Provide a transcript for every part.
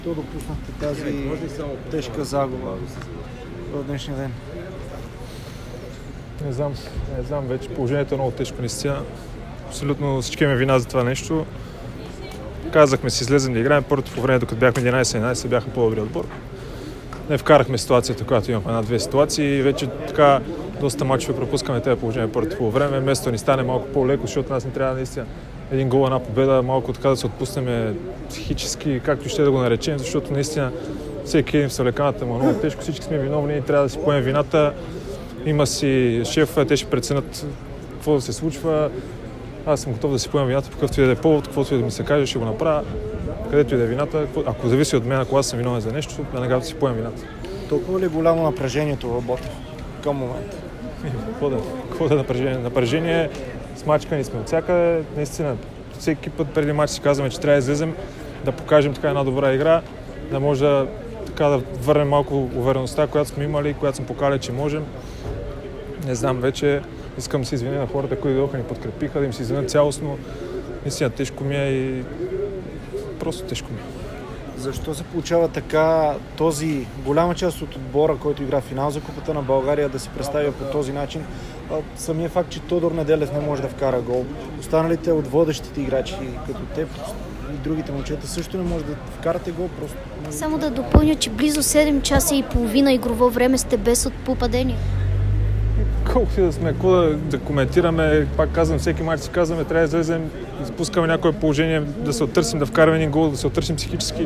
То допуснахте тази тежка загуба в днешния ден? Не знам вече. Положението е много тежко, наистина. Абсолютно всички имаме вина за това нещо. Казахме си, излезем да играем. Първото по време, докато бяхме 11-11, бяхме по-добри отбор. Не вкарахме ситуацията, когато имахме една-две ситуации и вече така доста мачове пропускаме тези положения първото по време. Вместо ни стане малко по-леко, защото нас не трябва наистина един гол, една победа, малко така да се отпуснем психически, както ще да го наречем, защото наистина всеки един в съвлеканата му е много тежко, всички сме виновни и трябва да си поемем вината. Има си шеф, те ще преценят какво да се случва. Аз съм готов да си поемам вината по какъвто и да е повод, каквото и да ми се каже, ще го направя. Където и да е вината, ако зависи от мен, ако аз съм виновен за нещо, веднага да си поемам вината. Толкова ли е голямо напрежението в Ботев към момента? Какво да напрежение? Напрежение, смачкани сме от всякъде. Наистина, всеки път преди мач си казваме, че трябва да излезем, да покажем така една добра игра, да може да върнем малко увереността, която сме имали, която сме показали, че можем. Не знам, вече искам да се извиня на хората, които дойдоха ни подкрепиха, да им се извинят цялостно. Наистина тежко ми е и просто тежко ми е. Защо се получава така този голяма част от отбора, който игра финал за Купата на България, да се представя по този начин? Самия факт, че Тодор Неделев не може да вкара гол. Останалите от водещите играчи, като теб и другите момчета, също не може да вкарате гол. Просто... Само да допълня, че близо 7 часа и половина игрово време сте без попадение. Колкото и да сме, да коментираме, пак казвам, всеки мач си казваме, трябва да излезем, да спускаме някое положение, да се оттърсим, да вкараме един гол, да се оттърсим психически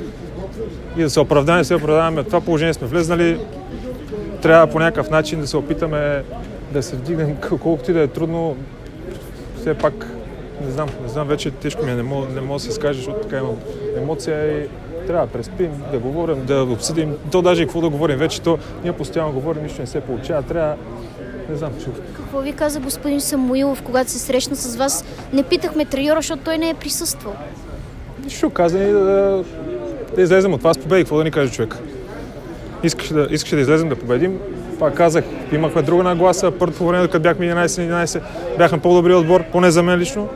и да се оправдаваме. В това положение сме влезнали, трябва по някакъв начин да се опитаме да се вдигнем, колкото и да е трудно. Все пак, не знам, вече тежко ми е, не мога да се изкажа, защото така имам емоция и трябва да преспим, да говорим, да обсъдим. То даже и какво да говорим вече, ние постоянно говорим, нищо не се получава, трябва. Не знам, чух. Какво ви каза господин Самуилов, когато се срещна с вас? Не питахме треньора, защото той не е присъствал. Нищо каза ни да излезем от това с победи. Какво да ни каже човек? Искаше да излезем да победим. Пак казах, имахме друга нагласа. Първото по време, като бяхме 11-11, бяхме по-добри отбор, поне за мен лично.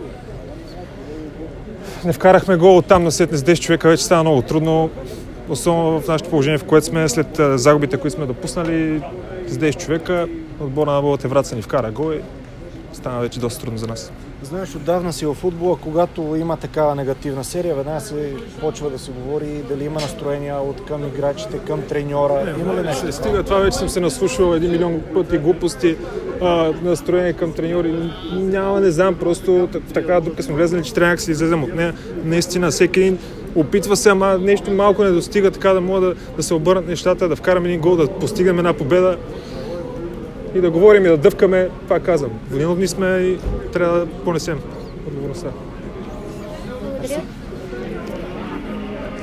Не вкарахме гол оттам насетне с 10 човека, вече става много трудно. Особено в нашето положение, в което сме след загубите, които сме допуснали с 10 човека. Отбора на Ботев Враца ни вкара гол и стана вече доста трудно за нас. Знаеш, отдавна си във футбола, когато има такава негативна серия, веднага се почва да се говори дали има настроения от към играчите, към треньора. Има ли нещо? Стига, това вече съм се наслушал 1 милион пъти глупости, настроение към треньори. Няма, не знам, просто в такава дупка сме влезнали, че трябва да се излезем от нея. Наистина, всеки един опитва се, ама нещо малко не достига, така да могат да се обърнат нещата, да вкараме един гол, да постигнем една победа. И да говорим и да дъвкаме, пак казвам. Виновни сме и трябва да понесем отговорността. Благодаря.